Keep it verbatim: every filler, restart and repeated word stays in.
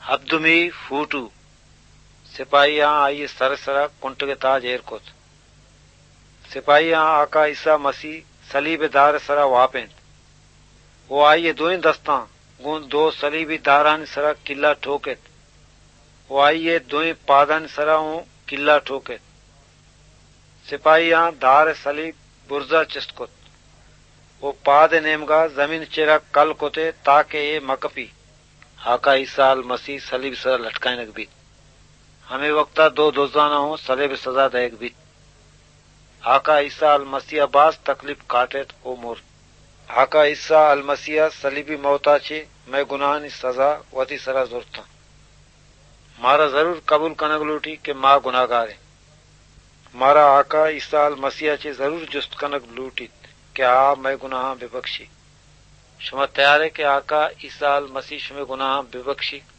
ಹಬ್ದುಮಿ foot सिपाहियां आइए sir सरा कुंट के ताज एर कोत सिपाहियां आका ईसा मसीह सलीब दार सरा वापें वो आइए दोई दस्ता गुन दो सलीबी दारान सरा किला ठोकेत वो आइए दोई पादन सरा किला ठोकेत सिपाहियां दार सलीब बुर्जा चिस्तकोत वो पाद नेमगा जमीन चेरा कल कोते ताके ये मकपी आका ईसा अल मसीह सलीब सरा लटकाए नकबी हमें वक्ता दो दोजाना हो सलेब सजा दयक भी आका ईसा अल मसीह बास तकलीफ काटेत ओ मोर आका ईसा अल मसीह सलीबी मौता छे मैं गुनाहनी सजा वती सरा जोरता मारा जरूर कबूल कनक लूटी के मां गुनाहगार है मारा आका ईसा अल मसीह छे जरूर जुस्त कनक लूटी के आ मैं गुनाह विबख्शी शुमा तैयार है कि आका ईसा अल मसीह शुमे गुनाह विबख्शी